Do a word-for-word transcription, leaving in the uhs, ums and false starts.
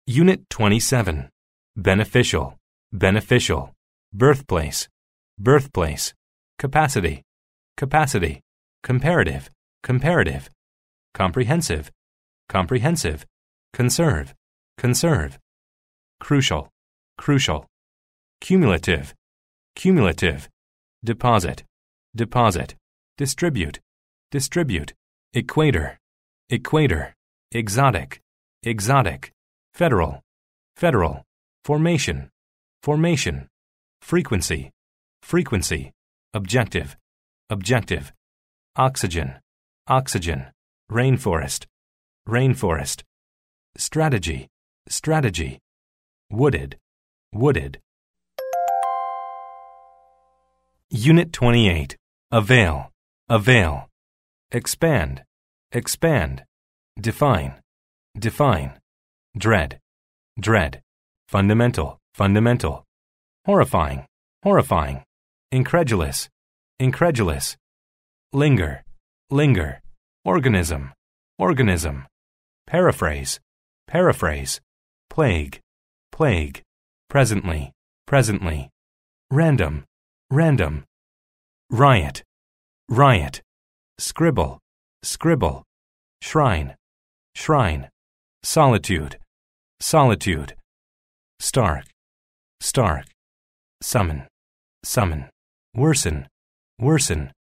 Unit twenty-seven. Beneficial, beneficial. Birthplace, birthplace. Capacity, capacity. Comparative, comparative. Comprehensive, comprehensive. Conserve, conserve. Crucial, crucial. Cumulative, cumulative. Deposit, deposit. Distribute, distribute. Equator, equator. Exotic, exotic. Federal, federal. Formation, formation. Frequency, frequency. Objective, objective. Oxygen, oxygen. Rainforest, rainforest. Strategy, strategy. Wooded, wooded. Unit twenty-eight. Avail, avail. Expand, expand. Define, define. Dread, dread. Fundamental, fundamental. Horrifying, horrifying. Incredulous, incredulous. Linger, linger. Organism, organism. Paraphrase, paraphrase. Plague, plague. Presently, presently. Random, random. Riot, riot. Scribble, scribble. Shrine, shrine. Solitude, solitude. Stark, stark. Summon, summon. Worsen, worsen.